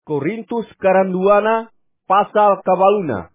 Korintus karanduana pasal kabaluna.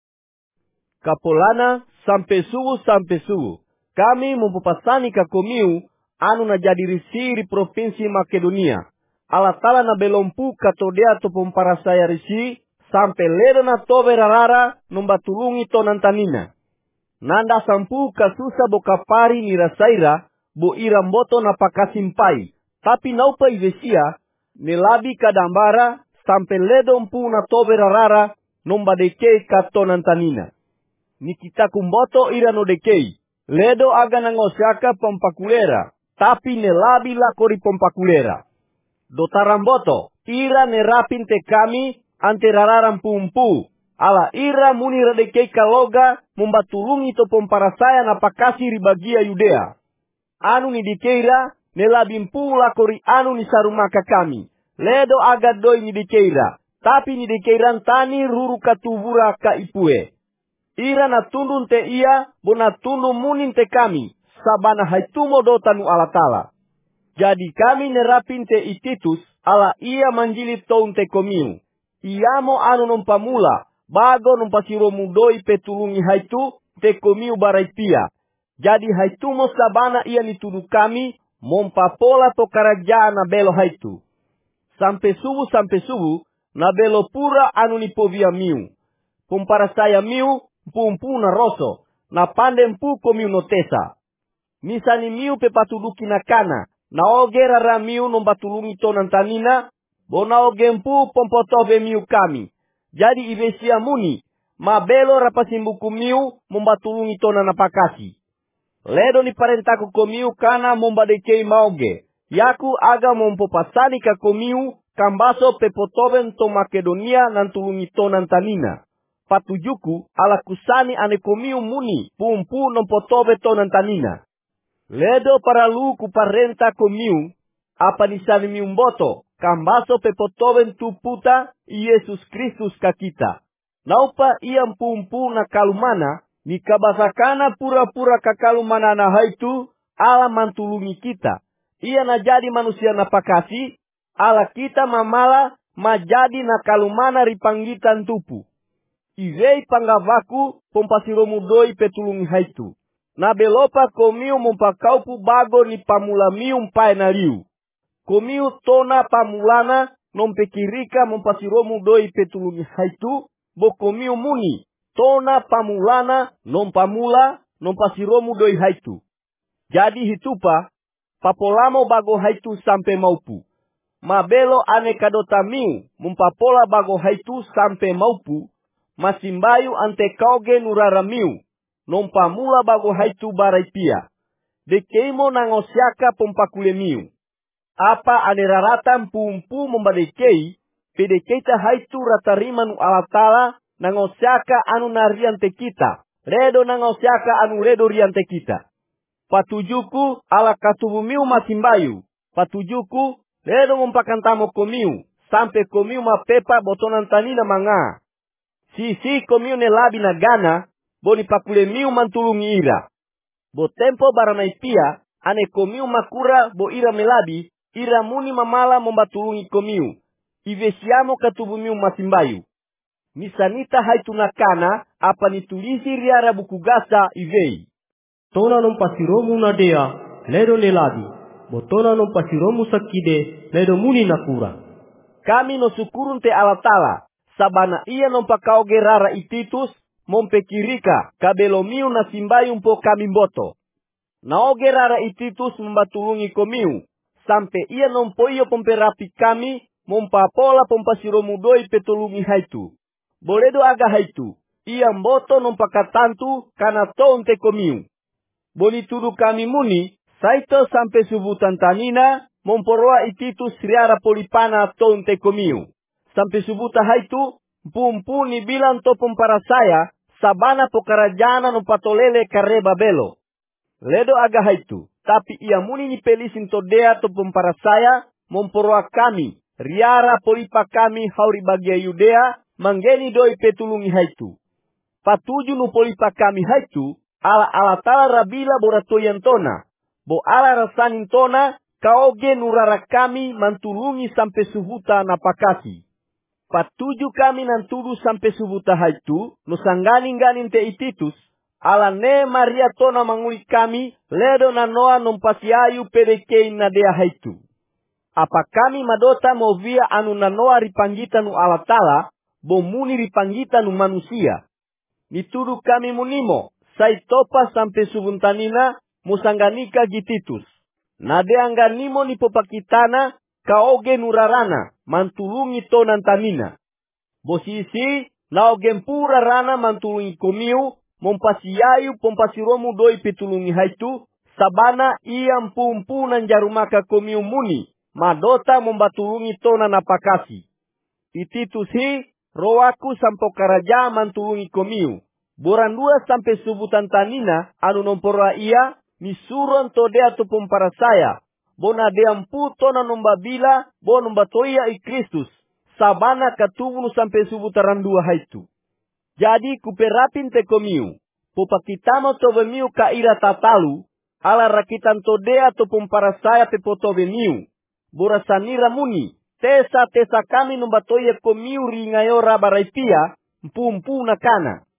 Kapolana sampai subuh. Kami mempapasani ka komiu anu na jadi risi di provinsi Makedonia. Allah Ta'ala na belompu katodea to pomparasaya risi sampai ledo na tobe rarara nombatulungi to nantanina. Nanda sampu kasusa bokapari ni rasaira bo iramboto na pakasimpai. Tapi naupa ivesia nelabi kadambara sampai ledo mpu na tobe rarara nombadeke kato nantanina. Nikita kumboto ira no dekei. Ledo aga nangosiaka pompakulera. Tapi nelabi lakori pompakulera. Dotaramboto ira nerapin te kami ante rararam pumpu. Ala ira muni radekei kaloga membatulungi to pomparasaya na pakasi ribagia Yudea. Anu ni dikeira nelabi mpu lakori anu ni sarumaka kami. Ledo aga doi ni dikeira. Tapi ni dekeiran tani ruru katubura ka ipue. Ira na tundun te ia, bona tundun munin te kami, sabana haitumo dotanu ala tala. Jadi kami nerapin te ititus, ala ia manjilit toun te komiu. Iamo anu nompamula, bago nompasiromu doi petulungi haitu, te komiu baraipia. Jadi haitumo sabana ia nitudu kami, mompapola to karajaan na belo haitu. Sampai subuh, na belo pura anu nipovia miu. Pomparasaya miu, mpu na roso, na pande mpu komiu notesa. Misani miu pepatuduki na kana, na oge rara miu nombatulungi to nantanina, bona oge mpu pompotobe miu kami. Jadi ivesia muni, mabelo rapasimbuku miu mombatulungi to nanapakasi. Ledo ni parentaku komiu kana mombadekei maoge. Yaku aga mompopasani ka komiu kambaso pepotoben to Makedonia nantulungi to nantanina. Patujuku ala kusani ane komiu muni pumpu nompotobe to nantanina. Ledo para luku parenta komiu apa nisani miumboto kambaso pepotoben tu puta Yesus Kristus kakita. Naupa ia pumpu na kalumana ni kabasakana pura-pura kakalumana na haitu ala mantulungi kita. Ia na jadi manusia na pakasi ala kita mamala majadi na kalumana ripanggitan tupu. Ivei pangavaku pompasiromu doi petulungi haitu. Na belopa komiu mompakaupu bago ni pamula miu mpae na liu. Komiu tona pamulana nompekirika mompasiromu doi petulungi haitu. Bo komiu muni tona pamulana nompamula nompasiromu doi haitu. Jadi hitupa papolamo bago haitu sampai maupu. Mabelo ane kadota miu mompapola bago haitu sampai maupu. Masimbayu ante kauge nurara miu, nompamula bago haitu baraipia. Dekeimo nangosiaka pompakule miu. Apa ane raratan pumpu membadekei, pedekeita haitu ratarimanu alatala, nangosiaka anu nariante kita. Redo nangosiaka anu redo riante kita. Patujuku ala katubu miu masimbayu. Patujuku redo mompakantamo komiu, sampai komiu mapepa botonan tanina manga. Si komiu nelabi na gana, boni pakule miu mantulungi ira. Bo tempo baranaipia, ane komiu makura bo ira melabi, ira muni mamala mombatulungi komiu. Ivesiamo katubu miu masimbayu. Misanita haitu na kana, apa nitulisi riara buku gasa ivei. Tona nompasiromu na dea, ledo nelabi. Bo tona nompasiromu sakide, ledo muni nakura. Kami no sukurun te alatala. Sabana ia nompakauge rara ititus, mompekirika, kabelomiu na simbayu mpo kami mboto. Naoge rara ititus membatulungi komiu, sampai ia nompoio pomperapi kami, mompapola pompasiromu doi petulungi haitu. Boledo aga haitu, ia mboto nompakatantu kana tonte komiu. Bonitudu kami muni, saito sampai subutan tanina, momporoa ititus riara polipana tonte komiu. Sampai subuta haitu, pumpu ni bilang to pomparasaya, sabana pokarajana no patolele kareba belo. Ledo aga haitu, tapi ia muni ni pelisin to dea to pomparasaya, momporoa kami, riara polipa kami hauri bagia Yudea, mangeni doi petulungi haitu. Patuju nu polipa kami haitu, ala tala rabila boratoyan tona, bo ala rasanin tona, kaoge nurara kami mantulungi sampai subuta napakasi. Patuju kami nan tudu sampai subuta haitu, nusangganing-ganing te ititus, ala ne Maria tona manguli kami, ledo na noa nompasiayu pedekein na dea haitu. Apa kami madota mo via anu na noa ripanggita nu ala tala, bomuni ripanggita nu manusia. Nitudu kami munimo, sai topa sampai subuntanina, musangganika gititus. Nade angganimo ni popakitana, kaoge nurarana, mantulungi tonan tamina. Bosisi, naogen pura rana mantulungi komiu, mompasiayu pompasiromu doi pitulungi haitu, sabana ia mpu-mpunan jarumaka komiu muni, madota mombatulungi tonan apakasi. Ititus hi, roaku sampo karaja mantulungi komiu. Borandua sampai subutan tanina, anu nompora ia, misuron todea tupum para saya. Bona deampu tona nombabila, bo nombatoia i Kristus. Sabana katubunu sampai subutaran dua haitu. Jadi kuperapin te komiu. Popakitamo tobemiu kaira tatalu, ala rakitan todea tupum para saya pepotobemiu. Borasanira muni, tesa kami nombatoia komiu ringayora baraipia, mpu-mpu nakana.